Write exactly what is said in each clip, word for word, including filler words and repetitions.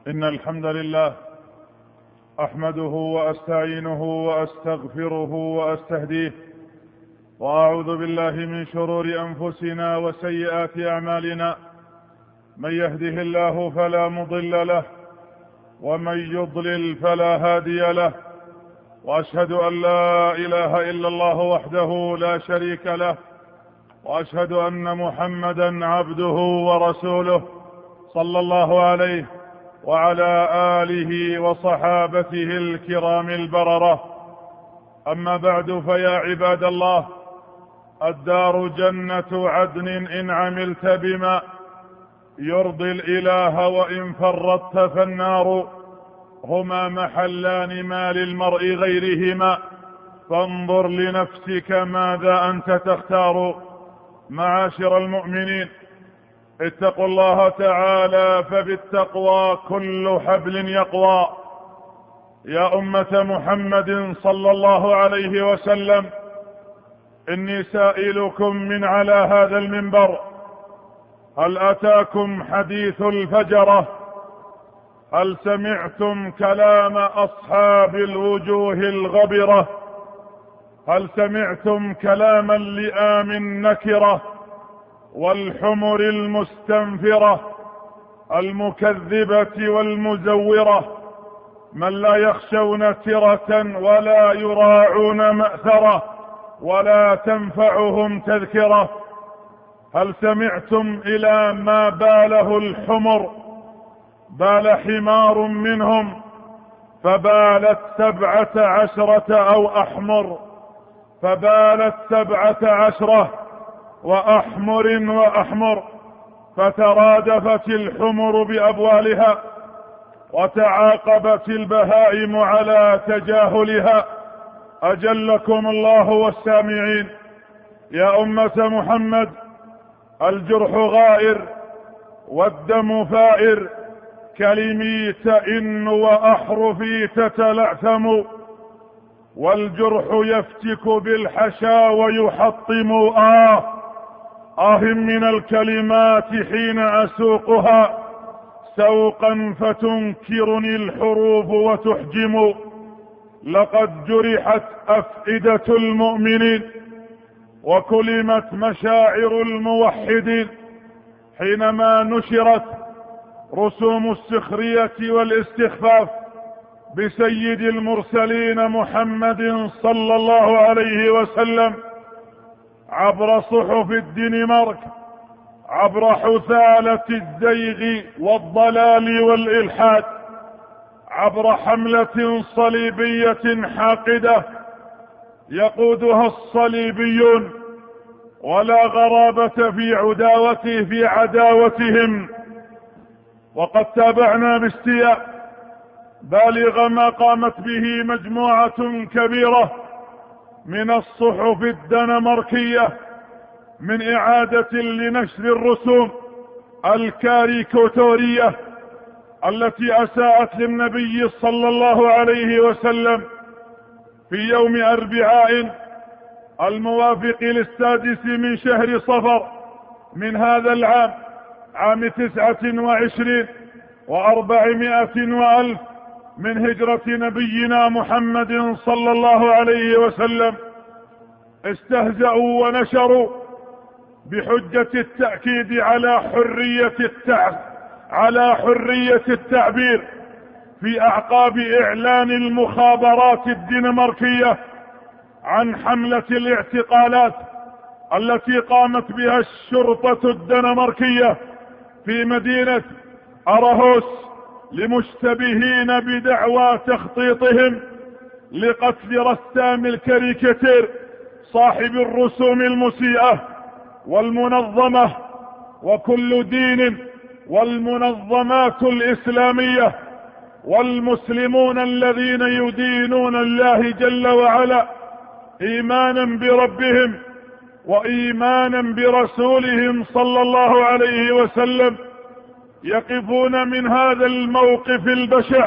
إن الحمد لله أحمده وأستعينه وأستغفره وأستهديه، وأعوذ بالله من شرور أنفسنا وسيئات أعمالنا. من يهده الله فلا مضل له، ومن يضلل فلا هادي له، وأشهد أن لا إله إلا الله وحده لا شريك له، وأشهد أن محمدا عبده ورسوله صلى الله عليه وعلى آله وصحابته الكرام البررة. أما بعد، فيا عباد الله، الدار جنة عدن إن عملت بما يرضي الإله، وإن فرطت فالنار هما محلان ما للمرء غيرهما، فانظر لنفسك ماذا أنت تختار. معاشر المؤمنين، اتقوا الله تعالى، فبالتقوى كل حبل يقوى. يا أمة محمد صلى الله عليه وسلم، إني سائلكم من على هذا المنبر: هل أتاكم حديث الفجرة؟ هل سمعتم كلام أصحاب الوجوه الغبرة؟ هل سمعتم كلام اللئام النكرة والحمر المستنفرة المكذبة والمزورة، من لا يخشون ترة ولا يراعون مأثرة ولا تنفعهم تذكرة؟ هل سمعتم إلى ما باله الحمر؟ بال حمار منهم فبالت سبعة عشرة أو أحمر، فبالت سبعة عشرة وأحمر وأحمر، فترادفت الحمر بأبوالها، وتعاقبت البهائم على تجاهلها. أجلكم الله والسامعين. يا أمة محمد، الجرح غائر والدم فائر، كلمي تئن وأحرفي تتلعثم، والجرح يفتك بالحشا ويحطم. آه آه من الكلمات حين أسوقها سوقا فتنكرني الحروف وتحجم. لقد جرحت أفئدة المؤمنين وكلمت مشاعر الموحدين حينما نشرت رسوم السخرية والاستخفاف بسيد المرسلين محمد صلى الله عليه وسلم عبر صحف الدنمارك، عبر حثالة الزيغ والضلال والإلحاد، عبر حملة صليبية حاقدة يقودها الصليبيون، ولا غرابة في عداوته في عداوتهم. وقد تابعنا باستياء بالغ ما قامت به مجموعة كبيرة من الصحف الدنماركية من إعادة لنشر الرسوم الكاريكاتورية التي أساءت للنبي صلى الله عليه وسلم في يوم أربعاء الموافق للسادس من شهر صفر من هذا العام، عام تسعة وعشرين وأربعمائة وألف من هجرة نبينا محمد صلى الله عليه وسلم. استهزأوا ونشروا بحجة التأكيد على حرية التعب على حرية التعبير في أعقاب إعلان المخابرات الدنماركية عن حملة الاعتقالات التي قامت بها الشرطة الدنماركية في مدينة أراهوس لمشتبهين بدعوى تخطيطهم لقتل رسام الكاريكاتير صاحب الرسوم المسيئة والمنظمة وكل دين والمنظمات الإسلامية والمسلمون الذين يدينون الله جل وعلا إيمانا بربهم وإيمانا برسولهم صلى الله عليه وسلم يقفون من هذا الموقف البشع،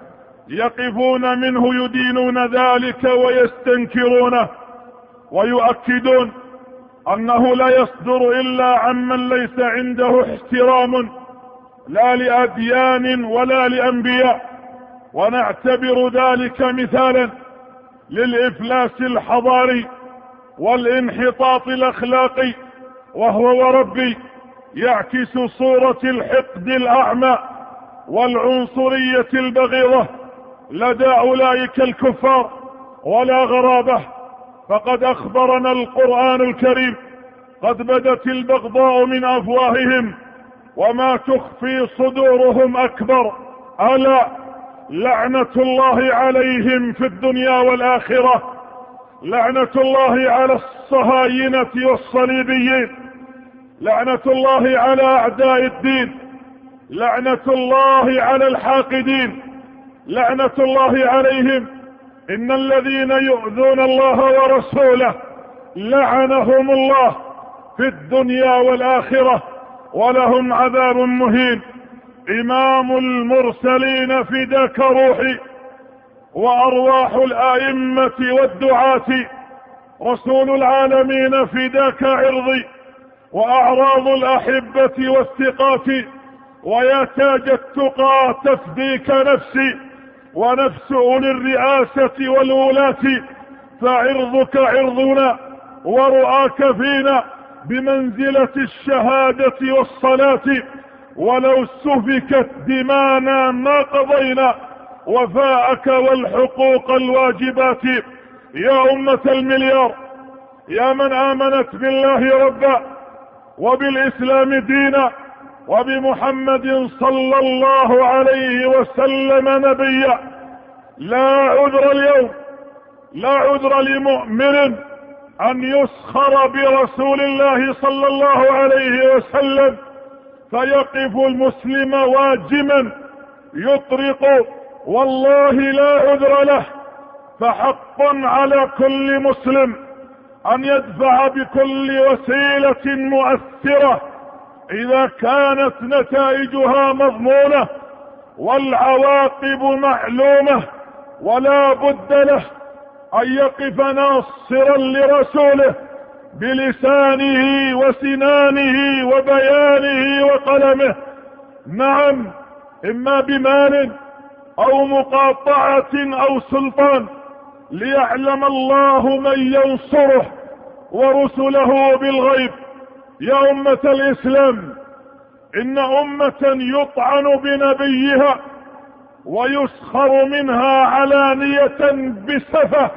يقفون منه يدينون ذلك ويستنكرونه ويؤكدون أنه لا يصدر إلا عمن ليس عنده احترام لا لأديان ولا لأنبياء، ونعتبر ذلك مثالا للإفلاس الحضاري والانحطاط الأخلاقي، وهو وربي يعكس صورة الحقد الأعمى والعنصرية البغيضة لدى أولئك الكفار. ولا غرابة، فقد أخبرنا القرآن الكريم قد بدت البغضاء من أفواههم وما تخفي صدورهم أكبر، ألا لعنة الله عليهم في الدنيا والآخرة، لعنة الله على الصهاينة والصليبيين، لعنة الله على أعداء الدين، لعنة الله على الحاقدين، لعنة الله عليهم. إن الذين يؤذون الله ورسوله لعنهم الله في الدنيا والآخرة ولهم عذاب مهين. إمام المرسلين فداك روحي وأرواح الآئمة والدعاة، رسول العالمين فداك عرضي وأعراض الأحبة والثقات، ويا تاج التقى تفديك نفسي ونفس أولي الرئاسة والولاة، فعرضك عرضنا ورؤاك فينا بمنزلة الشهادة والصلاة، ولو سفكت دمانا ما قضينا وفاءك والحقوق الواجبات. يا أمة المليار، يا من آمنت بالله ربا وبالإسلام دينا وبمحمد صلى الله عليه وسلم نبيا، لا عذر اليوم، لا عذر لمؤمن أن يسخر برسول الله صلى الله عليه وسلم فيقف المسلم واجما يطرق، والله لا عذر له. فحق على كل مسلم أن يدفع بكل وسيلة مؤثرة إذا كانت نتائجها مضمونة والعواقب معلومة، ولا بد له أن يقف ناصرا لرسوله بلسانه وسنانه وبيانه وقلمه، نعم، إما بمال أو مقاطعة أو سلطان، ليعلم الله من ينصره ورسله بالغيب. يا أمة الإسلام، إن أمة يطعن بنبيها ويسخر منها علانية بسفة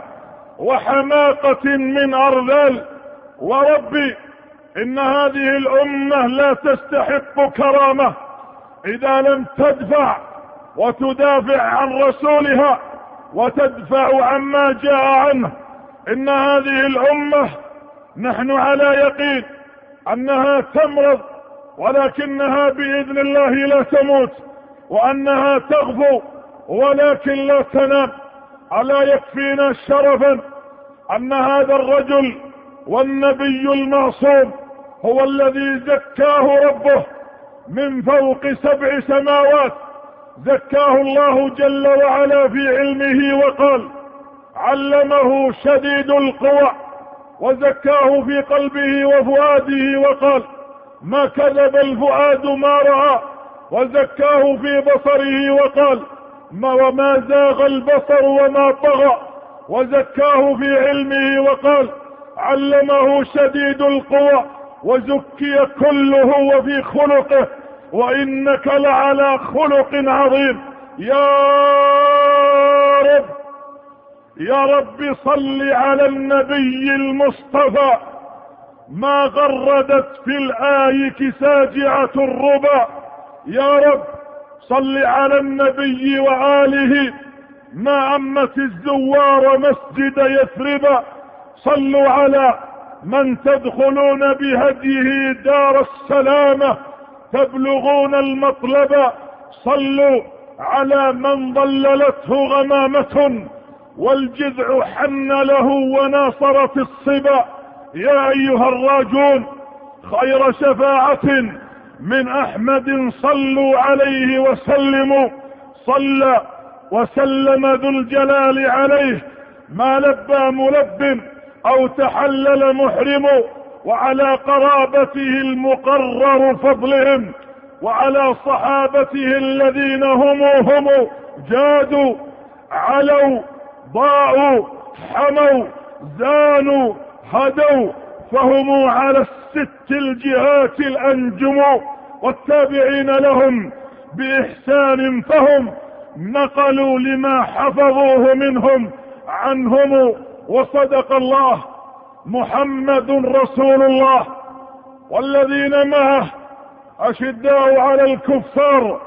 وحماقة من أرذال، وربي إن هذه الأمة لا تستحق كرامة إذا لم تدفع وتدافع عن رسولها وتدفع عما جاء عنه. إن هذه الأمة نحن على يقين أنها تمرض، ولكنها بإذن الله لا تموت، وأنها تغفو ولكن لا تنام. ألا يكفينا شرفا أن هذا الرجل والنبي المعصوم هو الذي زكاه ربه من فوق سبع سماوات، زكاه الله جل وعلا في علمه وقال علمه شديد القوى، وزكاه في قلبه وفؤاده وقال ما كذب الفؤاد ما رأى، وزكاه في بصره وقال ما وما زاغ البصر وما طغى، وزكاه في علمه وقال علمه شديد القوى، وزكي كله وفي خلقه وإنك لعلى خلق عظيم. يا رب يا رب صل على النبي المصطفى، ما غردت في الآيك ساجعة الربا. يا رب صل على النبي وآله، ما أمت الزوار مسجد يثرب. صلوا على من تدخلون بهديه دار السلامة تبلغون المطلب. صلوا على من ضللته غمامة والجذع حن له وناصرت الصبا. يا أيها الراجون خير شفاعة من أحمد صلوا عليه وسلموا. صلى وسلم ذو الجلال عليه ما لبى ملب أو تحلل محرم، وعلى قرابته المقرر فضلهم وعلى صحابته الذين هم هم جادوا علوا ضاعوا حموا زانوا هدوا، فهم على الست الجهات الأنجم، والتابعين لهم بإحسان فهم نقلوا لما حفظوه منهم عنهم. وصدق الله، محمد رسول الله والذين معه أشداء على الكفار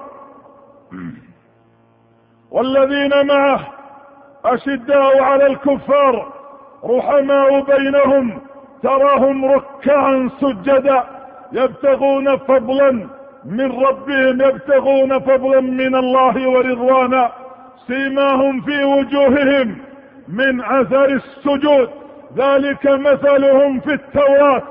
والذين معه أشداء على الكفار رحماء بينهم، تراهم ركعا سجدا يبتغون فضلا من ربهم يبتغون فضلا من الله ورضوانا، سيماهم في وجوههم من أثر السجود، ذلك مثلهم في التوراة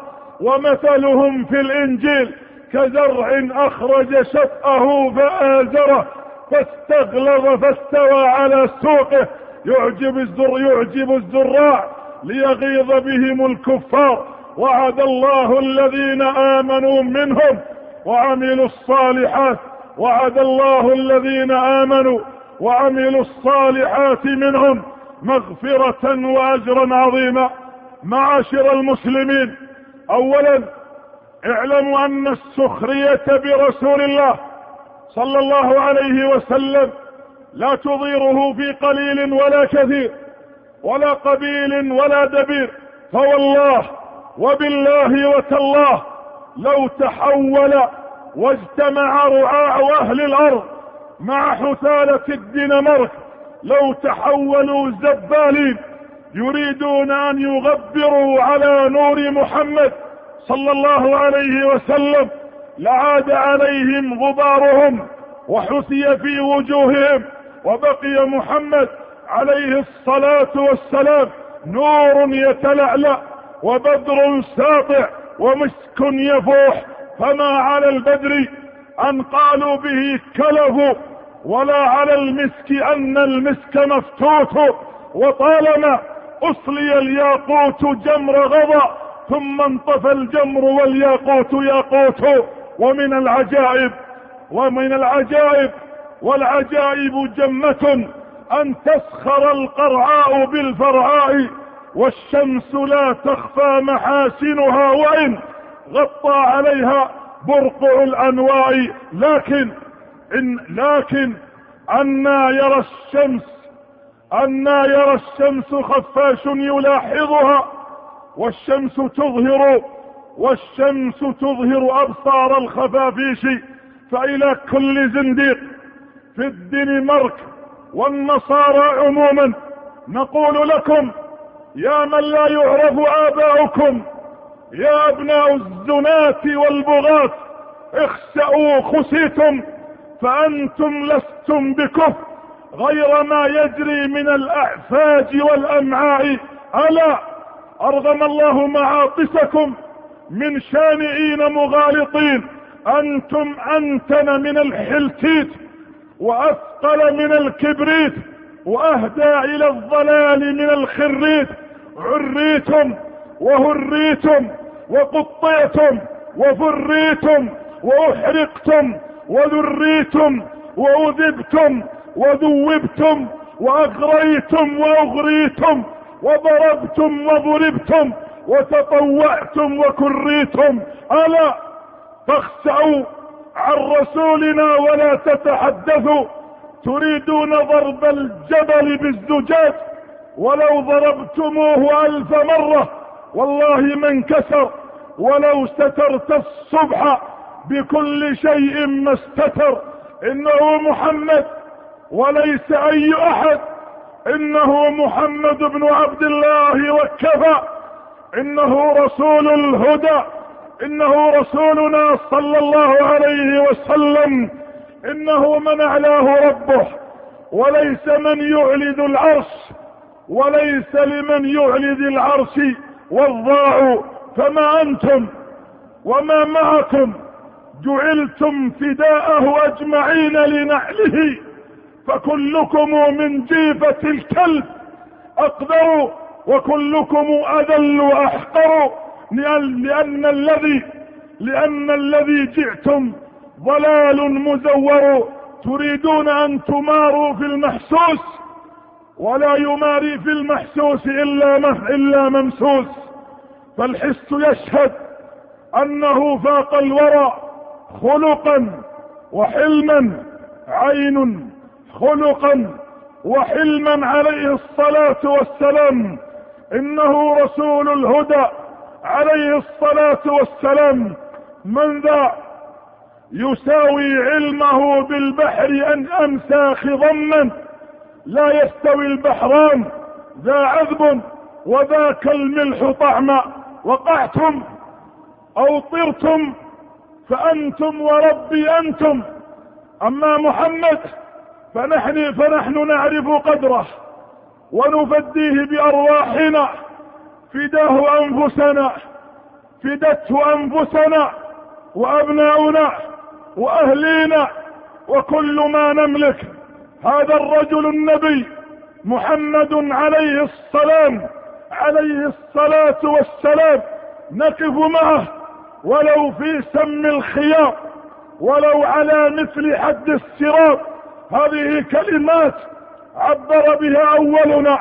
ومثلهم في الإنجيل كزرع أخرج شطأه فآزره فاستغلظ فاستوى على سوقه يعجب الزر يعجب الزراع ليغيظ بهم الكفار. وعد الله الذين آمنوا منهم وعملوا الصالحات وعد الله الذين آمنوا وعملوا الصالحات منهم مغفرة وأجرا عظيما. معاشر المسلمين، أولا اعلموا أن السخرية برسول الله صلى الله عليه وسلم لا تضيره في قليل ولا كثير ولا قبيل ولا دبير، فوالله وبالله وتالله لو تحول واجتمع رعاع أهل الأرض مع حثالة الدنمارك، لو تحولوا زبالين يريدون أن يغبروا على نور محمد صلى الله عليه وسلم، لعاد عليهم غبارهم وحثي في وجوههم، وبقي محمد عليه الصلاة والسلام نور يتلألأ وبدر ساطع ومسك يفوح، فما على البدر أن قالوا به كلف ولا على المسك أن المسك مفتوت، وطالما أصلي الياقوت جمر غضا ثم انطفى الجمر والياقوت ياقوت. ومن العجائب ومن العجائب والعجائب جمة أن تسخر القرعاء بالفرعاء والشمس لا تخفى محاسنها وإن غطى عليها برقع الأنواع، لكن إن لكن أنا يرى الشمس أنا يرى الشمس خفاش يلاحظها، والشمس تظهر والشمس تظهر أبصار الخفافيش. فإلى كل زنديق في الدنمارك والنصارى عموما نقول لكم يا من لا يعرف آباؤكم، يا أبناء الزناة والبغاة، اخسأوا خسيتم، فأنتم لستم بكفر غير ما يجري من الأعفاج والأمعاء. ألا أرغم الله معاطسكم من شانئين مغالطين، أنتم أنتن من الحلتيت وأثقل من الكبريت وأهدى إلى الضلال من الخريت. عريتم وهريتم وقطيتم وفريتم وأحرقتم وذريتم وأذبتم وذوبتم وأغريتم وأغريتم وضربتم وضربتم وتطوعتم وكريتم. ألا فاخسأوا عن رسولنا ولا تتحدثوا، تريدون ضرب الجبل بالزجاج ولو ضربتموه ألف مرة والله ما انكسر، ولو سترت الصبح بكل شيء ما استتر. إنه محمد وليس أي أحد، إنه محمد بن عبد الله وكفى، إنه رسول الهدى، إنه رسولنا صلى الله عليه وسلم، إنه من أعلاه ربه وليس من يعلي ذو العرش، وليس لمن يعلي ذي العرش والضاع. فما أنتم وما معكم جعلتم فداءه أجمعين لنعله، فكلكم من جيفة الكلب أقدر وكلكم أذل وأحقر، لأن, لأن الذي لأن الذي جئتم ضلال مزور، تريدون أن تماروا في المحسوس، ولا يماري في المحسوس إلا إلا ممسوس. فالحس يشهد أنه فاق الورى خلقا وحلما، عين خلقا وحلما عليه الصلاة والسلام، إنه رسول الهدى عليه الصلاة والسلام. من ذا يساوي علمه بالبحر أن أمسى خضما؟ لا يستوي البحران، ذا عذب وذاك الملح طعما. وقعتم أو طرتم فأنتم وربي أنتم. أما محمد فنحن, فنحن نعرف قدره ونفديه بأرواحنا، فداه أنفسنا، فدته أنفسنا وأبناؤنا وأهلينا وكل ما نملك. هذا الرجل النبي محمد عليه السلام عليه الصلاة والسلام، نقف معه ولو في سم الخياط، ولو على مثل حد الصراط. هذه كلمات عبر بها أولنا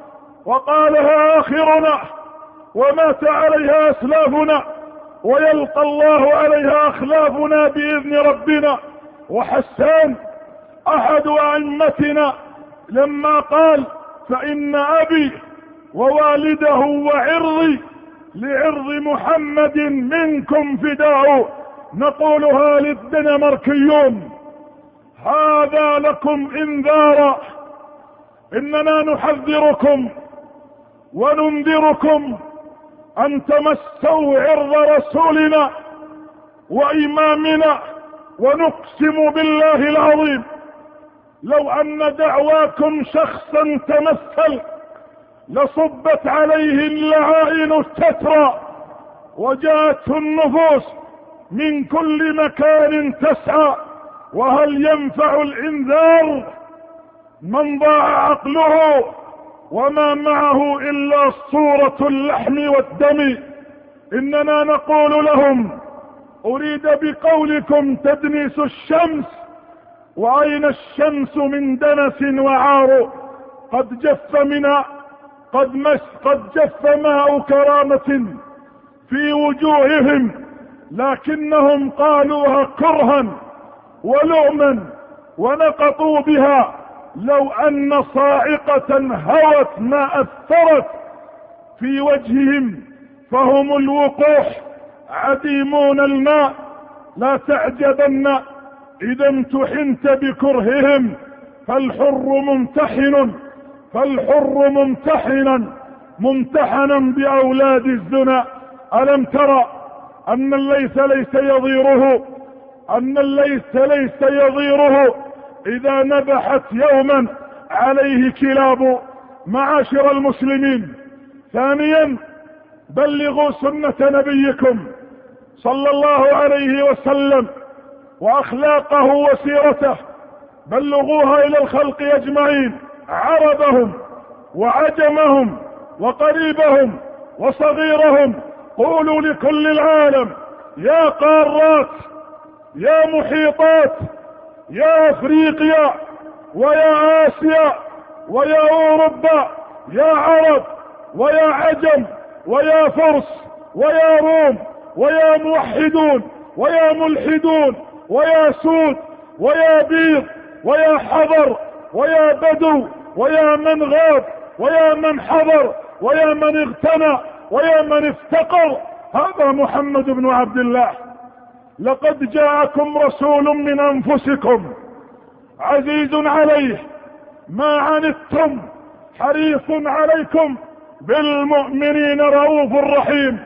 وقالها آخرنا ومات عليها أسلافنا، ويلقى الله عليها أخلافنا بإذن ربنا. وحسان أحد أئمتنا لما قال: فإن أبي ووالده وعرضي لعرض محمد منكم فداء، نقولها للدنماركيون: هذا لكم انذارا، إننا نحذركم وننذركم أن تمسوا عرض رسولنا وإمامنا، ونقسم بالله العظيم لو أن دعواكم شخصا تمثل لصبت عليه اللعائن تترى، وجاءته النفوس من كل مكان تسعى. وهل ينفع الإنذار من ضاع عقله وما معه إلا صورة اللحم والدم؟ إننا نقول لهم: أريد بقولكم تدنيس الشمس، وأين الشمس من دنس وعار؟ قد جف منا قد مس قد جف ماء كرامة في وجوههم، لكنهم قالوها كرها ولؤما ونقطوا بها. لو أن صاعقة هوت ما أثرت في وجههم، فهم الوقوح عديمون الماء. لا تعجبن إذا امتحنت بكرههم، فالحر ممتحن فالحر ممتحنا ممتحنا بأولاد الزنا. ألم ترى أن الليث ليس يضيره أن الليث ليس يضيره إذا نبحت يوما عليه كلاب؟ معاشر المسلمين، ثانيا بلغوا سنة نبيكم صلى الله عليه وسلم وأخلاقه وسيرته، بلغوها إلى الخلق أجمعين، عربهم وعجمهم وقريبهم وصغيرهم. قولوا لكل العالم: يا قارات، يا محيطات، يا أفريقيا ويا آسيا ويا أوروبا، يا عرب ويا عجم ويا فرس ويا روم ويا موحدون ويا ملحدون ويا سود ويا بيض ويا حضر ويا بدو ويا من غاب ويا من حضر ويا من اغتنى ويا من افتقر، هذا محمد بن عبد الله. لقد جاءكم رسول من أنفسكم عزيز عليه ما عنتم حريص عليكم بالمؤمنين رؤوف رحيم.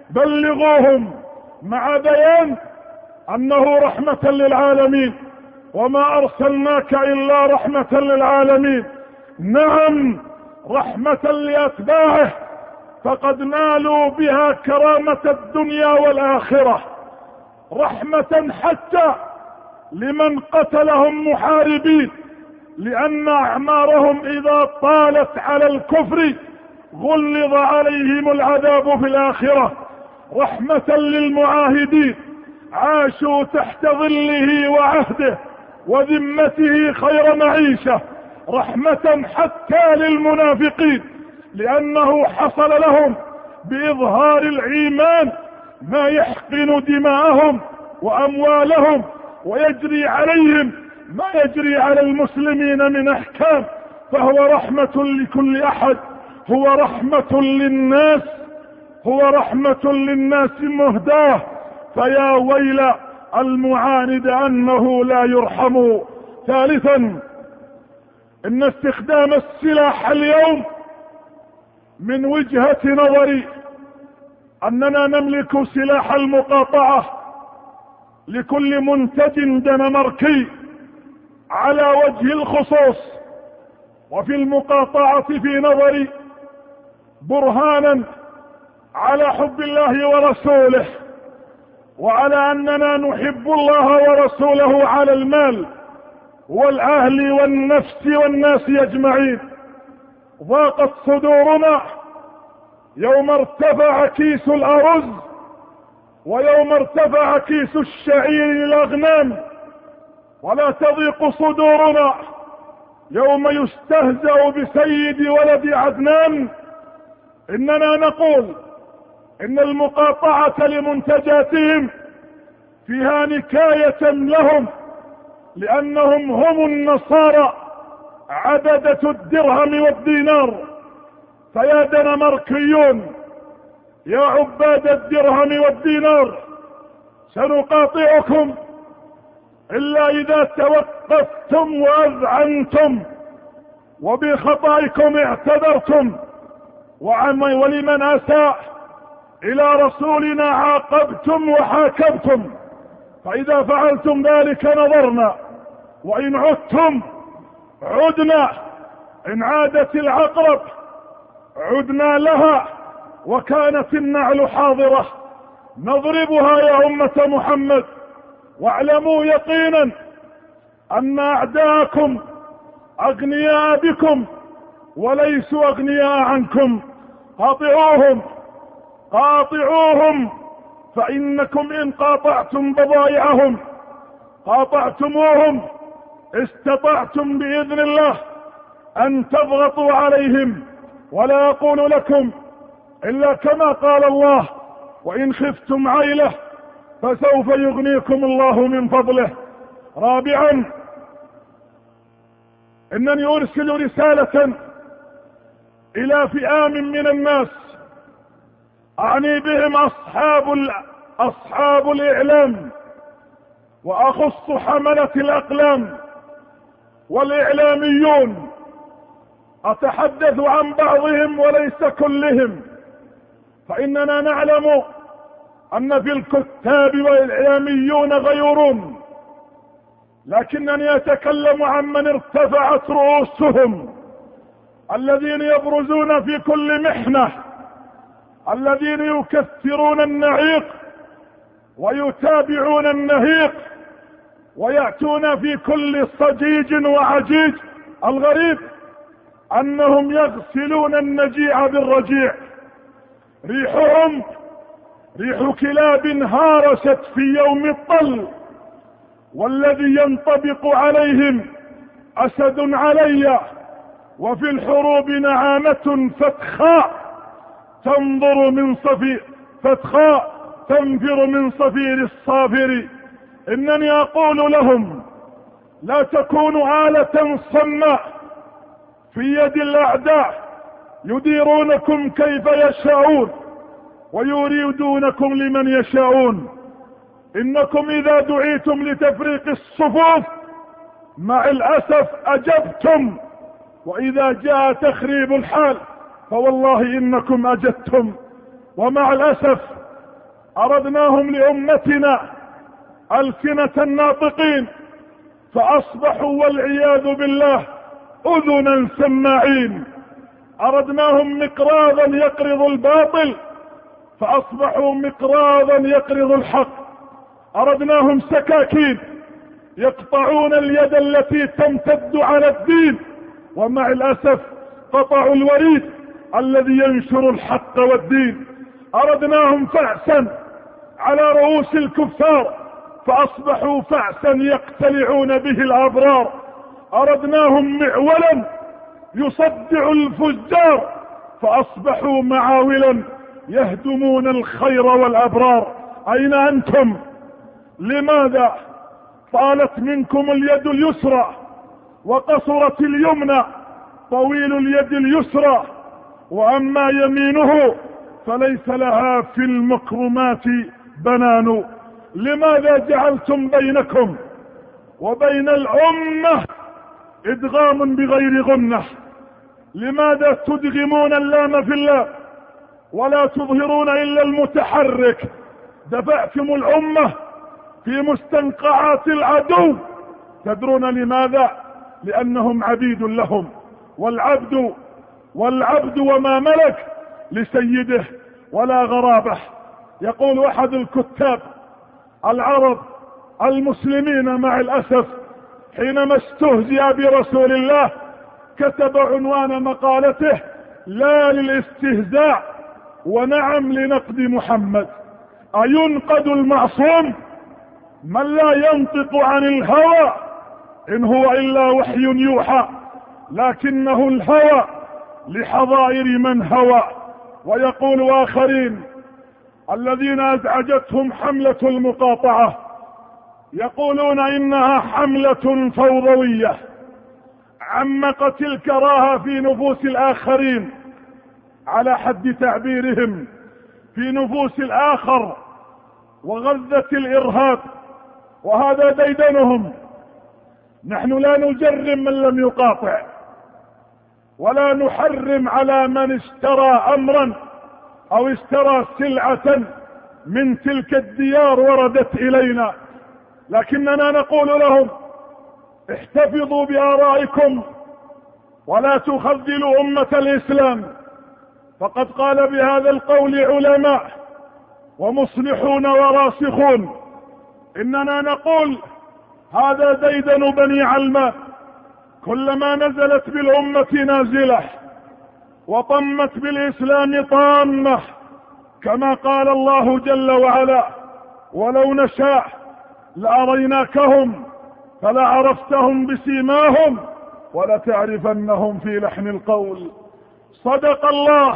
بلغوهم مع بيان أنه رحمة للعالمين، وما أرسلناك إلا رحمة للعالمين. نعم، رحمة لأتباعه، فقد نالوا بها كرامة الدنيا والآخرة، رحمة حتى لمن قتلهم محاربين، لأن أعمارهم إذا طالت على الكفر غلظ عليهم العذاب في الآخرة. رحمة للمعاهدين عاشوا تحت ظله وعهده وذمته خير معيشة، رحمة حتى للمنافقين، لأنه حصل لهم بإظهار الإيمان ما يحقن دماءهم وأموالهم ويجري عليهم ما يجري على المسلمين من أحكام، فهو رحمة لكل أحد، هو رحمة للناس، هو رحمة للناس مهداه. فيا ويل المعاند أنه لا يرحم. ثالثا، إن استخدام السلاح اليوم من وجهة نظري أننا نملك سلاح المقاطعة لكل منتج دنماركي على وجه الخصوص، وفي المقاطعة في نظري برهانا على حب الله ورسوله، وعلى أننا نحب الله ورسوله على المال والأهل والنفس والناس أجمعين. ضاقت صدورنا يوم ارتفع كيس الأرز ويوم ارتفع كيس الشعير الأغنام، ولا تضيق صدورنا يوم يستهزأ بسيد ولد عدنان. إننا نقول إن المقاطعة لمنتجاتهم فيها نكاية لهم، لأنهم هم النصارى عبدة الدرهم والدينار. فيا دنماركيون، يا عباد الدرهم والدينار، سنقاطعكم إلا إذا توقفتم وأذعنتم وبخطئكم اعتذرتم، ولمن أساء إلى رسولنا عاقبتم وحاكمتم. فإذا فعلتم ذلك نظرنا، وإن عدتم عدنا، إن عادت العقرب عدنا لها، وكانت النعل حاضرة نضربها يا أمة محمد. واعلموا يقينا أن أعداءكم أغنياء بكم وليسوا أغنياء عنكم. قاطعوهم قاطعوهم، فإنكم إن قاطعتم بضائعهم قاطعتموهم استطعتم بإذن الله أن تضغطوا عليهم. ولا أقول لكم إلا كما قال الله: وإن خفتم عيلة فسوف يغنيكم الله من فضله. رابعا، إنني أرسل رسالة إلى فئام من الناس، أعني بهم أصحاب أصحاب الإعلام، وأخص حملة الأقلام والإعلاميون. أتحدث عن بعضهم وليس كلهم، فإننا نعلم أن في الكتاب والإعلاميون غيورون، لكنني أتكلم عن من ارتفعت رؤوسهم، الذين يبرزون في كل محنة، الذين يكثرون النعيق ويتابعون النهيق ويأتون في كل صجيج وعجيج. الغريب أنهم يغسلون النجيع بالرجيع. ريحهم ريح كلاب هارست في يوم الطل، والذي ينطبق عليهم أسد علي، وفي الحروب نعامة فتخاء تنظر من صفير فتخاء تنفر من صفير الصافر. إنني أقول لهم: لا تكونوا آلة صماء في يد الأعداء يديرونكم كيف يشاءون ويريدونكم لمن يشاءون. إنكم إذا دعيتم لتفريق الصفوف مع الأسف أجبتم، وإذا جاء تخريب الحال فوالله إنكم أجبتم. ومع الأسف أردناهم لأمتنا ألسنة الناطقين، فأصبحوا والعياذ بالله أذنا سماعين. أردناهم مقراضا يقرض الباطل، فأصبحوا مقراضا يقرض الحق. أردناهم سكاكين يقطعون اليد التي تمتد على الدين، ومع الأسف قطعوا الوريد الذي ينشر الحق والدين. أردناهم فأسا على رؤوس الكفار، فأصبحوا فعسا يقتلعون به الأبرار. أردناهم معولا يصدع الفجار فأصبحوا معاولا يهدمون الخير والأبرار. أين أنتم؟ لماذا طالت منكم اليد اليسرى وقصرت اليمنى؟ طويل اليد اليسرى وأما يمينه فليس لها في المكرمات بنان. لماذا جعلتم بينكم وبين الأمة إدغام بغير غنة؟ لماذا تدغمون اللام في اللام ولا تظهرون إلا المتحرك؟ دفعتم الأمة في مستنقعات العدو. تدرون لماذا؟ لأنهم عبيد لهم، والعبد والعبد وما ملك لسيده ولا غرابة. يقول أحد الكتاب العرب المسلمين مع الأسف حينما استهزئ برسول الله كتب عنوان مقالته: لا للاستهزاء ونعم لنقد محمد. أينقد المعصوم من لا ينطق عن الهوى إن هو إلا وحي يوحى، لكنه الهوى لحظائر من هوى. ويقول آخرين الذين أزعجتهم حملة المقاطعة يقولون إنها حملة فوضوية عمقت الكراهة في نفوس الآخرين، على حد تعبيرهم في نفوس الآخر، وغذت الإرهاب، وهذا ديدنهم. نحن لا نجرم من لم يقاطع، ولا نحرم على من اشترى أمرا أو اشترى سلعة من تلك الديار وردت إلينا، لكننا نقول لهم: احتفظوا بآرائكم ولا تخذلوا أمة الإسلام. فقد قال بهذا القول علماء ومصلحون وراسخون. إننا نقول هذا ديدن بني علمان، كلما نزلت بالأمة نازلة وطمت بالإسلام طامة، كما قال الله جل وعلا: ولو نشاء لأريناكهم فلعرفتهم بسيماهم ولتعرفنهم في لحن القول. صدق الله.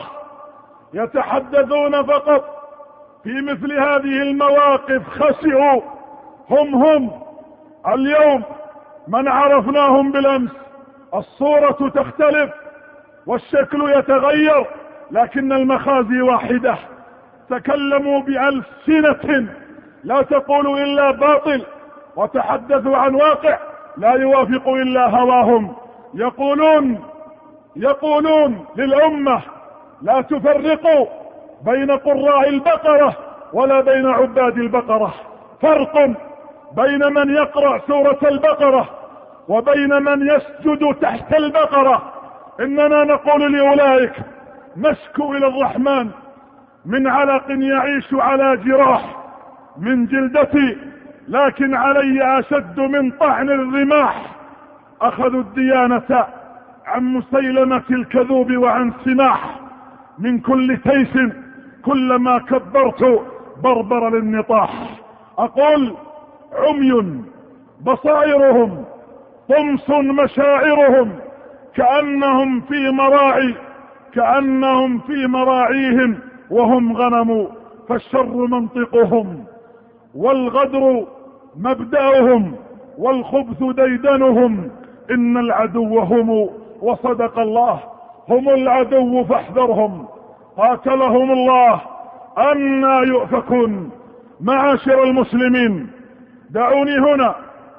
يتحدثون فقط في مثل هذه المواقف خسئوا هم هم اليوم من عرفناهم بالأمس. الصورة تختلف والشكل يتغير، لكن المخازي واحدة. تكلموا بألسنة لا تقول إلا باطل، وتحدثوا عن واقع لا يوافق إلا هواهم. يقولون يقولون للأمة: لا تفرقوا بين قراء البقرة ولا بين عباد البقرة. فرق بين من يقرأ سورة البقرة وبين من يسجد تحت البقرة. إننا نقول لأولئك: نشكو إلى الرحمن من علق يعيش على جراح من جلدتي، لكن علي أشد من طعن الرماح. أخذوا الديانة عن مسيلمة الكذوب وعن سماح، من كل تيس كلما كبرت بربر للنطاح. أقول: عمي بصائرهم، طمس مشاعرهم، كأنهم في مراعي كأنهم في مراعيهم وهم غنم، فالشر منطقهم والغدر مبدأهم والخبث ديدنهم. إن العدو هم، وصدق الله، هم العدو فاحذرهم. قاتلهم الله. أنى يؤفكون. معاشر المسلمين، دعوني هنا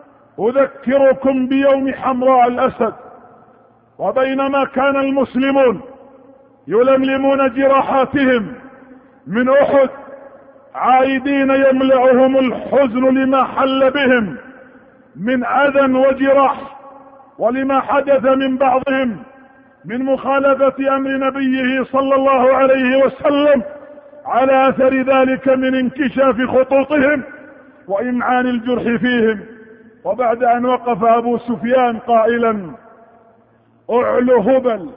أذكركم بيوم حمراء الأسد. وبينما كان المسلمون يلملمون جراحاتهم من أحد عائدين يملأهم الحزن لما حل بهم من أذى وجراح، ولما حدث من بعضهم من مخالفة أمر نبيه صلى الله عليه وسلم، على أثر ذلك من انكشاف خطوطهم وإمعان الجرح فيهم. وبعد أن وقف أبو سفيان قائلا: أعلو هبل،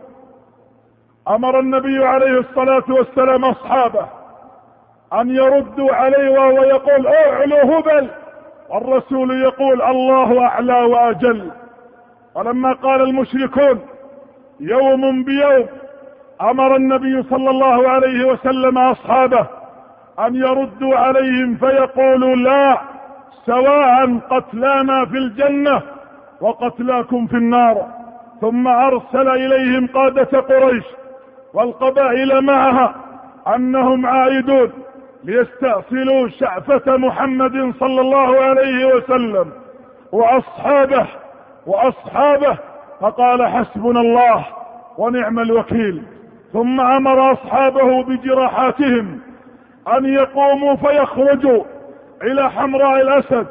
أمر النبي عليه الصلاة والسلام أصحابه أن يردوا عليه وهو يقول: أعلو هبل، والرسول يقول الله أعلى وأجل. ولما قال المشركون يوم بيوم أمر النبي صلى الله عليه وسلم أصحابه أن يردوا عليهم فيقولوا لا، سواء قتلانا في الجنة وقتلاكم في النار. ثم أرسل إليهم قادة قريش والقبائل معها أنهم عائدون ليستأصلوا شعفة محمد صلى الله عليه وسلم وأصحابه وأصحابه فقال حسبنا الله ونعم الوكيل. ثم أمر أصحابه بجراحاتهم أن يقوموا فيخرجوا إلى حمراء الأسد،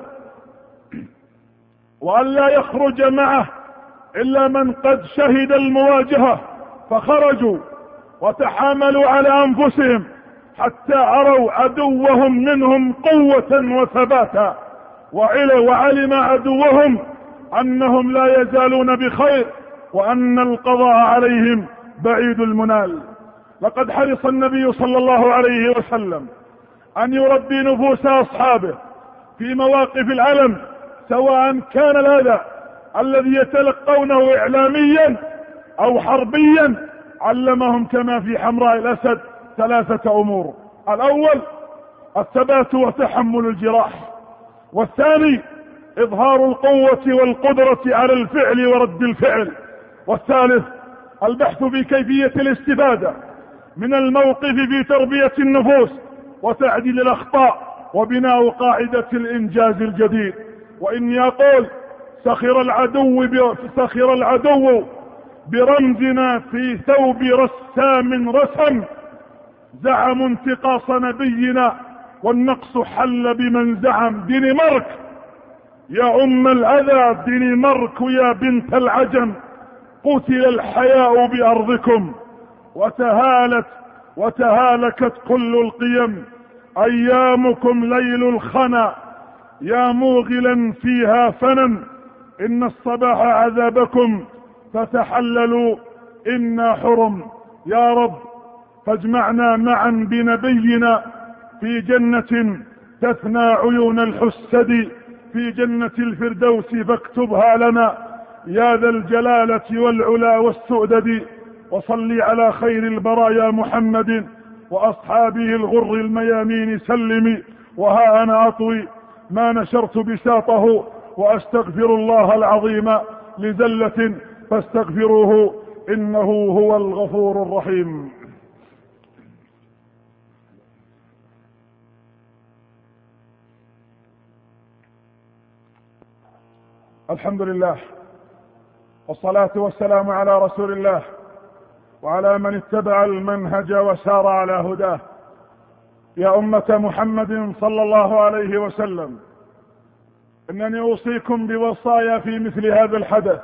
وأن لا يخرج معه إلا من قد شهد المواجهة، فخرجوا وتحاملوا على أنفسهم حتى أروا عدوهم منهم قوة وثباتا، وعلم عدوهم أنهم لا يزالون بخير وأن القضاء عليهم بعيد المنال. لقد حرص النبي صلى الله عليه وسلم أن يربي نفوس أصحابه في مواقف الألم، سواء كان الأذى الذي يتلقونه إعلاميا أو حربيا. علمهم كما في حمراء الأسد ثلاثة أمور: الأول الثبات وتحمل الجراح، والثاني إظهار القوة والقدرة على الفعل ورد الفعل، والثالث البحث في كيفية الاستفادة من الموقف في تربية النفوس وتعديل الأخطاء وبناء قاعدة الإنجاز الجديد. وإني أقول سخر العدو سخر العدو برمزنا في ثوب رسام رسم، زعموا انتقاص نبينا والنقص حل بمن زعم. دنمارك يا أم الأذى، دنمارك يا بنت العجم، قتل الحياء بأرضكم وتهالت وتهالكت كل القيم. أيامكم ليل الخنا يا موغلا فيها فنا، إن الصباح عذابكم فتحللوا إنا حرم. يا رب فاجمعنا معا بنبينا في جنة تثنى عيون الحسد، في جنة الفردوس فاكتبها لنا يا ذا الجلالة والعلا والسؤدد. وصلي على خير البرايا محمد وأصحابه الغر الميامين سلمي. وها أنا أطوي ما نشرت بساطه وأستغفر الله العظيم لزلة فاستغفروه إنه هو الغفور الرحيم. الحمد لله والصلاة والسلام على رسول الله وعلى من اتبع المنهج وسار على هداه. يا أمة محمد صلى الله عليه وسلم، إنني أوصيكم بوصايا في مثل هذا الحدث.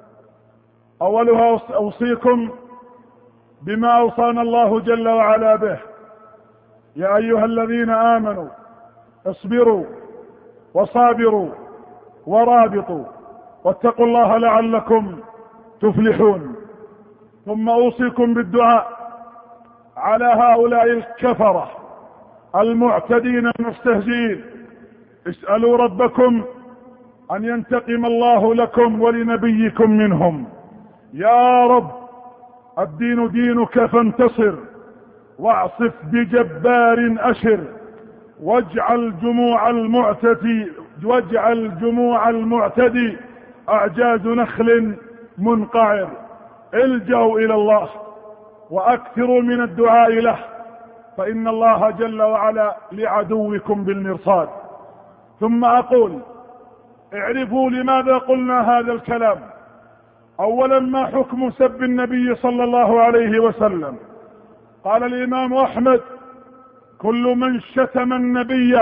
أولها أوصيكم بما أوصانا الله جل وعلا به: يا أيها الذين آمنوا اصبروا وصابروا ورابطوا واتقوا الله لعلكم تفلحون. ثم أوصيكم بالدعاء على هؤلاء الكفرة المعتدين المستهزئين. اسألوا ربكم أن ينتقم الله لكم ولنبيكم منهم. يا رب الدين دينك فانتصر، واعصف بجبار أشر، واجعل جموع المعتدي واجعل جموع المعتدي أعجاز نخل منقعر. الجأوا إلى الله وأكثروا من الدعاء له، فإن الله جل وعلا لعدوكم بالمرصاد. ثم أقول: اعرفوا لماذا قلنا هذا الكلام. أولا، ما حكم سب النبي صلى الله عليه وسلم؟ قال الإمام أحمد: كل من شتم النبي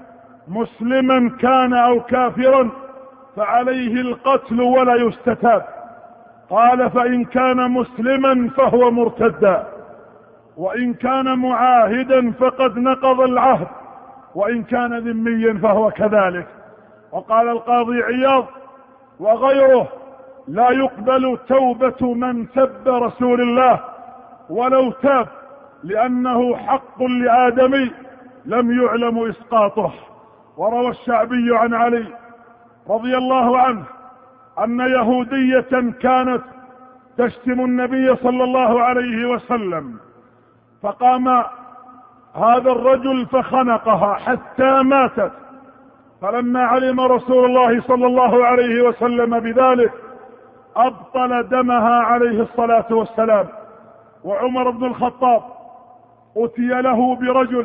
مسلما كان أو كافرا فعليه القتل ولا يستتاب. قال: فإن كان مسلما فهو مرتدا، وإن كان معاهدا فقد نقض العهد، وإن كان ذميا فهو كذلك. وقال القاضي عياض وغيره: لا يقبل توبة من سب رسول الله ولو تاب، لأنه حق لآدمي لم يعلم إسقاطه. وروى الشعبي عن علي رضي الله عنه أن يهودية كانت تشتم النبي صلى الله عليه وسلم، فقام هذا الرجل فخنقها حتى ماتت، فلما علم رسول الله صلى الله عليه وسلم بذلك أبطل دمها عليه الصلاة والسلام. وعمر بن الخطاب أتي له برجل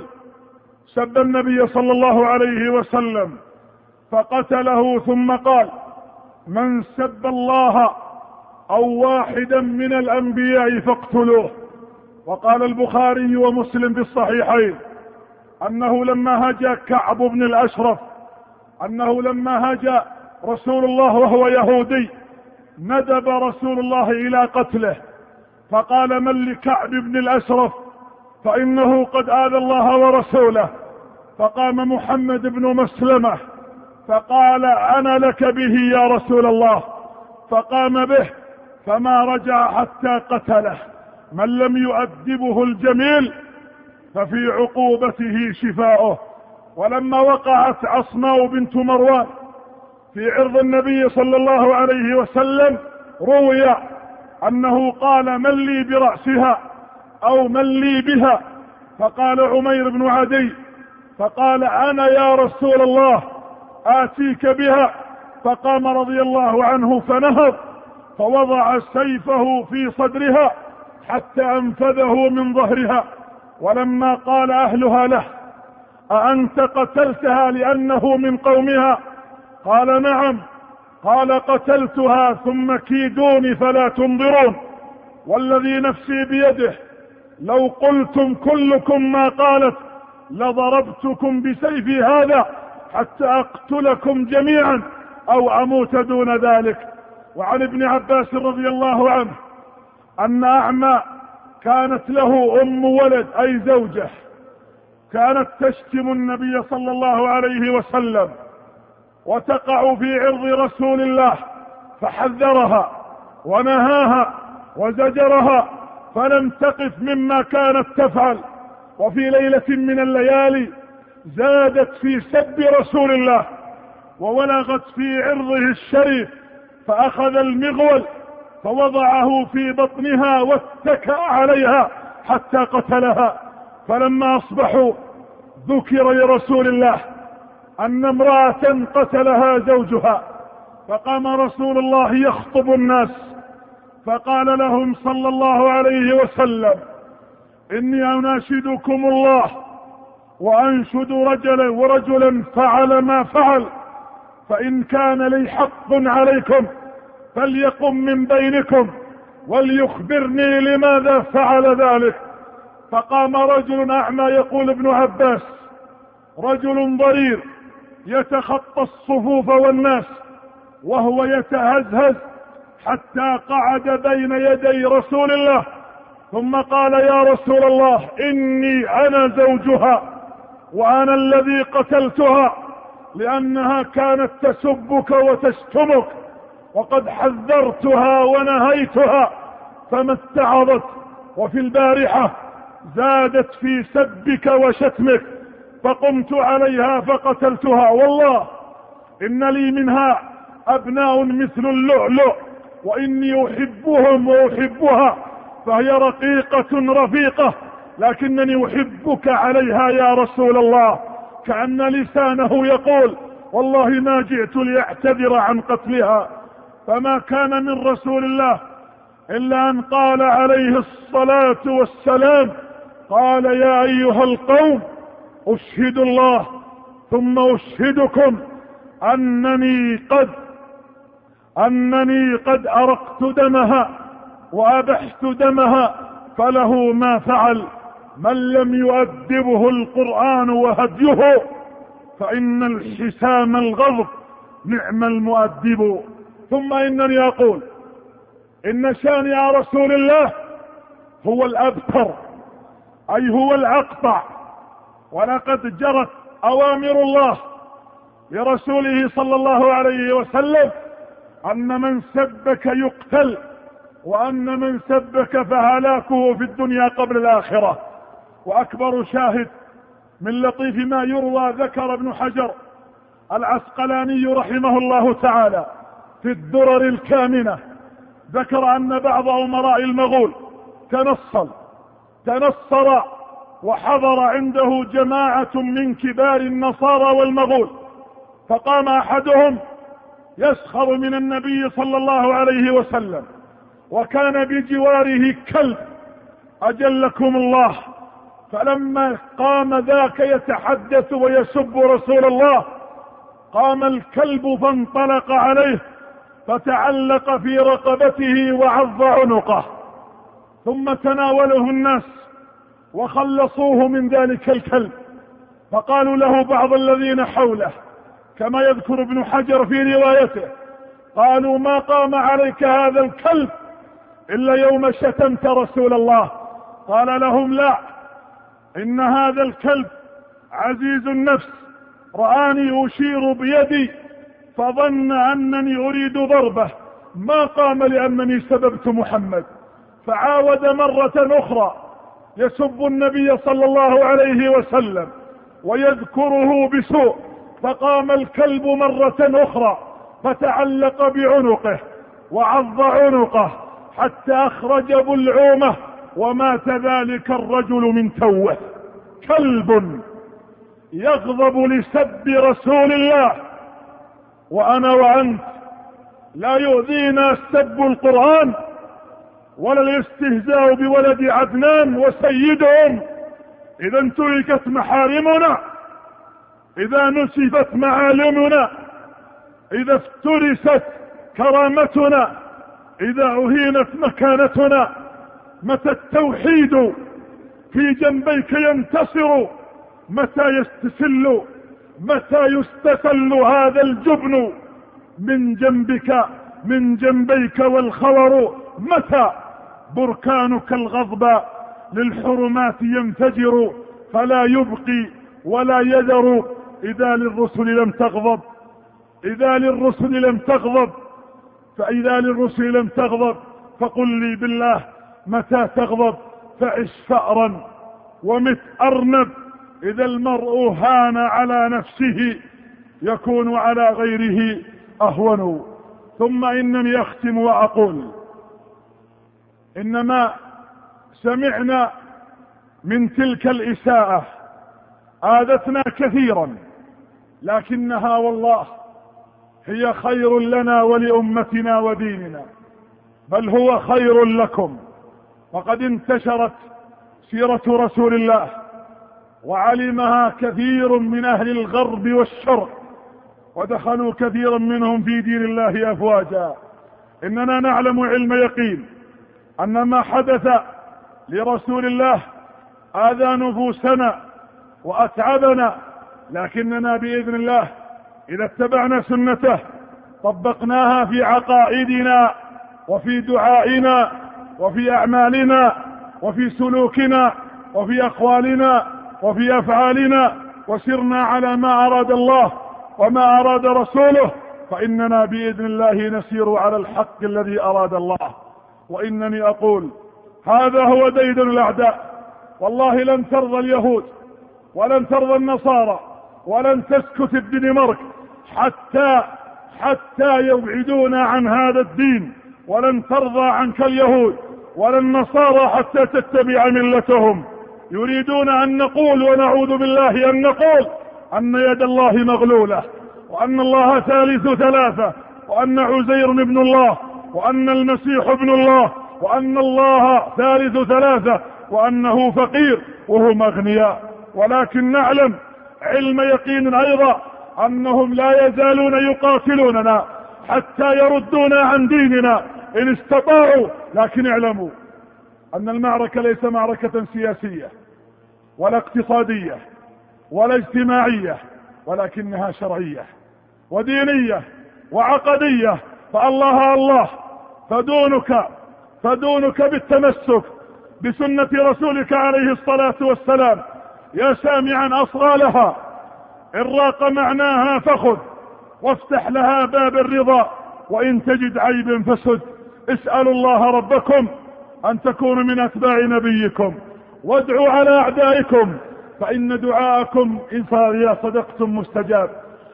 سب النبي صلى الله عليه وسلم فقتله، ثم قال: من سب الله أو واحدا من الأنبياء فاقتلوه. وقال البخاري ومسلم في الصحيحين أنه لما هاج كعب بن الأشرف أنه لما هاج رسول الله وهو يهودي ندب رسول الله إلى قتله، فقال: من لكعب بن الأشرف فإنه قد آذى الله ورسوله. فقام محمد بن مسلمة فقال: أنا لك به يا رسول الله، فقام به فما رجع حتى قتله. من لم يؤدبه الجميل ففي عقوبته شفاؤه. ولما وقعت عصماء بنت مروان في عرض النبي صلى الله عليه وسلم روي أنه قال: من لي برأسها أو من لي بها؟ فقال عمير بن عدي فقال: أنا يا رسول الله آتيك بها. فقام رضي الله عنه فنهض فوضع سيفه في صدرها حتى أنفذه من ظهرها. ولما قال أهلها له: أأنت قتلتها لأنه من قومها؟ قال: نعم. قال: قتلتها ثم كيدوني فلا تنظرون، والذي نفسي بيده لو قلتم كلكم ما قالت لضربتكم بسيفي هذا حتى أقتلكم جميعا أو أموت دون ذلك. وعن ابن عباس رضي الله عنه أن أعمى كانت له أم ولد أي زوجة، كانت تشتم النبي صلى الله عليه وسلم وتقع في عرض رسول الله، فحذرها ونهاها وزجرها فلم تقف مما كانت تفعل. وفي ليلة من الليالي زادت في سب رسول الله وولغت في عرضه الشريف، فأخذ المغول فوضعه في بطنها واتكأ عليها حتى قتلها. فلما أصبحوا ذكر لرسول الله أن امرأة قتلها زوجها، فقام رسول الله يخطب الناس فقال لهم صلى الله عليه وسلم: إني أناشدكم الله وأنشد رجلا ورجلا فعل ما فعل، فإن كان لي حق عليكم فليقم من بينكم وليخبرني لماذا فعل ذلك. فقام رجل أعمى يقول ابن عباس: رجل ضرير يتخطى الصفوف والناس وهو يتهزهز حتى قعد بين يدي رسول الله، ثم قال: يا رسول الله إني أنا زوجها وأنا الذي قتلتها لأنها كانت تسبك وتشتمك، وقد حذرتها ونهيتها فما اتعظت، وفي البارحة زادت في سبك وشتمك فقمت عليها فقتلتها، والله إن لي منها أبناء مثل اللؤلؤ وإني أحبهم وأحبها، فهي رقيقة رفيقة لكنني أحبك عليها يا رسول الله. كأن لسانه يقول: والله ما جئت لأعتذر عن قتلها. فما كان من رسول الله إلا أن قال عليه الصلاة والسلام: قال: يا أيها القوم أشهد الله ثم أشهدكم أنني قد أنني قد أرقت دمها وأبحت دمها، فله ما فعل. من لم يؤدبه القرآن وهديه فإن الحسام الغضب نعم المؤدب. ثم إنني أقول إن شانئ رسول الله هو الأبتر أي هو الأقطع، ولقد جرت أوامر الله لرسوله صلى الله عليه وسلم أن من سبك يقتل، وأن من سبك فهلاكه في الدنيا قبل الآخرة. وأكبر شاهد من لطيف ما يروى ذكر ابن حجر العسقلاني رحمه الله تعالى في الدرر الكامنة ذكر أن بعض أمراء المغول تنصل تنصر وحضر عنده جماعة من كبار النصارى والمغول، فقام أحدهم يسخر من النبي صلى الله عليه وسلم، وكان بجواره كلب أجلكم الله، فلما قام ذاك يتحدث ويسب رسول الله قام الكلب فانطلق عليه فتعلق في رقبته وعض عنقه، ثم تناوله الناس وخلصوه من ذلك الكلب، فقالوا له بعض الذين حوله كما يذكر ابن حجر في روايته، قالوا ما قام عليك هذا الكلب إلا يوم شتمت رسول الله. قال لهم لا، إن هذا الكلب عزيز النفس، رآني أشير بيدي فظن أنني أريد ضربه، ما قام لأنني سببت محمد. فعاود مرة أخرى يسب النبي صلى الله عليه وسلم ويذكره بسوء، فقام الكلب مرة أخرى فتعلق بعنقه وعض عنقه حتى أخرج بلعومه ومات ذلك الرجل من توه. كلب يغضب لسب رسول الله، وأنا وأنت لا يؤذينا سب القرآن ولا الاستهزاء بولد عدنان وسيدهم. إذا انتهكت محارمنا، إذا نسفت معالمنا، إذا افترست كرامتنا، إذا أهينت مكانتنا، متى التوحيد في جنبيك ينتصر؟ متى يستسل؟ متى يستسل هذا الجبن من جنبك من جنبيك والخور؟ متى بركانك الغضب للحرمات ينفجر فلا يبقي ولا يذر؟ إذا للرسل لم تغضب إذا للرسل لم تغضب فإذا للرسل لم تغضب فقل لي بالله متى تغضب؟ فعش فأرا ومت أرنب. إذا المرء هان على نفسه يكون على غيره أهون. ثم إنني أختم وأقول إنما سمعنا من تلك الإساءة آذتنا كثيرا، لكنها والله هي خير لنا ولأمتنا وديننا، بل هو خير لكم. وقد انتشرت سيرة رسول الله وعلمها كثير من أهل الغرب والشرق، ودخلوا كثيرا منهم في دين الله أفواجا. إننا نعلم علم يقين أن ما حدث لرسول الله آذى نفوسنا وأتعبنا، لكننا بإذن الله إذا اتبعنا سنته طبقناها في عقائدنا وفي دعائنا وفي أعمالنا وفي سلوكنا وفي أقوالنا وفي أفعالنا، وسرنا على ما أراد الله وما أراد رسوله، فإننا بإذن الله نسير على الحق الذي أراد الله. وإنني أقول هذا هو ديد الأعداء، والله لن ترضى اليهود ولن ترضى النصارى ولن تسكت الدنمارك حتى حتى يبعدونا عن هذا الدين، ولن ترضى عنك اليهود ولا النصارى حتى تتبع ملتهم. يريدون أن نقول ونعوذ بالله أن نقول أن يد الله مغلولة، وأن الله ثالث ثلاثة، وأن عزير ابن الله، وأن المسيح ابن الله، وأن الله ثالث ثلاثة، وأنه فقير وهم أغنياء. ولكن نعلم علم يقين أيضا أنهم لا يزالون يقاتلوننا حتى يردونا عن ديننا إن استطاعوا. لكن اعلموا أن المعركة ليس معركة سياسية ولا اقتصادية ولا اجتماعية، ولكنها شرعية ودينية وعقدية. فالله الله فدونك فدونك بالتمسك بسنة رسولك عليه الصلاة والسلام. يا سامعا أصغى لها إن راق معناها فخذ، وافتح لها باب الرضا، وإن تجد عيب فسد. اسألوا الله ربكم أن تكونوا من أتباع نبيكم، وادعوا على أعدائكم، فإن دعاءكم إن صدقتم مستجاب.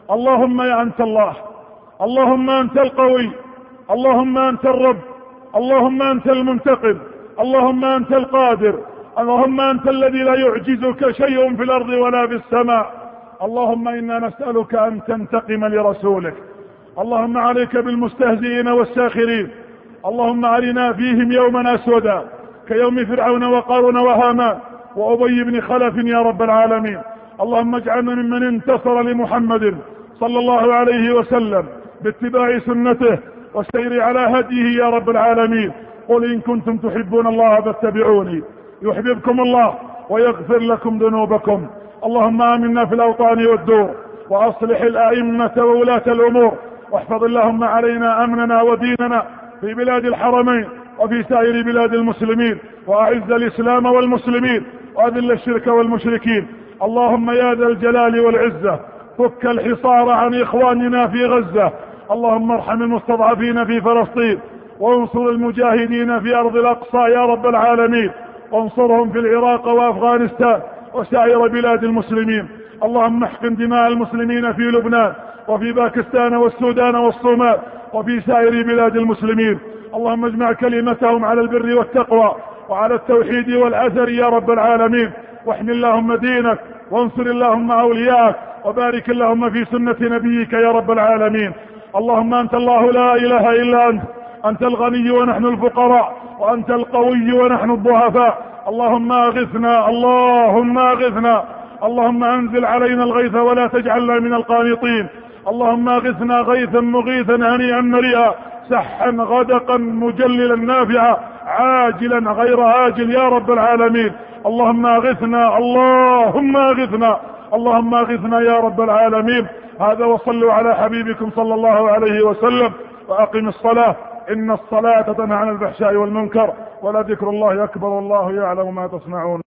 اللهم يا أنت الله، اللهم أنت القوي، اللهم أنت الرب، اللهم أنت المنتقم، اللهم أنت القادر، اللهم أنت الذي لا يعجزك شيء في الأرض ولا في السماء. اللهم إنا نسألك أن تنتقم لرسولك. اللهم عليك بالمستهزئين والساخرين، اللهم أرنا فيهم يوما أسودا كيوم فرعون وقارون وهامان وأبي بن خلف يا رب العالمين. اللهم اجعلنا ممن انتصر لمحمد صلى الله عليه وسلم باتباع سنته والسير على هديه يا رب العالمين. قل إن كنتم تحبون الله فاتبعوني يحببكم الله ويغفر لكم ذنوبكم. اللهم آمنا في الأوطان والدور، وأصلح الأئمة وولاة الأمور، واحفظ اللهم علينا أمننا وديننا في بلاد الحرمين وفي سائر بلاد المسلمين، وأعز الإسلام والمسلمين وأذل الشرك والمشركين. اللهم يا ذا الجلال والعزة فك الحصار عن إخواننا في غزة. اللهم ارحم المستضعفين في فلسطين، وانصر المجاهدين في أرض الأقصى يا رب العالمين، وانصرهم في العراق وأفغانستان وسائر بلاد المسلمين. اللهم احقن دماء المسلمين في لبنان وفي باكستان والسودان والصومال وفي سائر بلاد المسلمين. اللهم اجمع كلمتهم على البر والتقوى وعلى التوحيد والأثر يا رب العالمين. واحمي اللهم دينك، وانصر اللهم أولياءك، وبارك اللهم في سنة نبيك يا رب العالمين. اللهم أنت الله لا إله إلا أنت، أنت الغني ونحن الفقراء، وأنت القوي ونحن الضعفاء. اللهم أغثنا، اللهم أغثنا، اللهم أنزل علينا الغيث ولا تجعلنا من القانطين. اللهم أغثنا غيثا مغيثا هنيئا مريئا، سحا غدقا مجللا نافعا، عاجلا غير آجل يا رب العالمين. اللهم أغثنا، اللهم أغثنا، اللهم أغثنا يا رب العالمين. هذا وصلوا على حبيبكم صلى الله عليه وسلم، وأقم الصلاة إن الصلاة تنهى عن الفحشاء والمنكر، ولذكر الله أكبر والله يعلم ما تصنعون.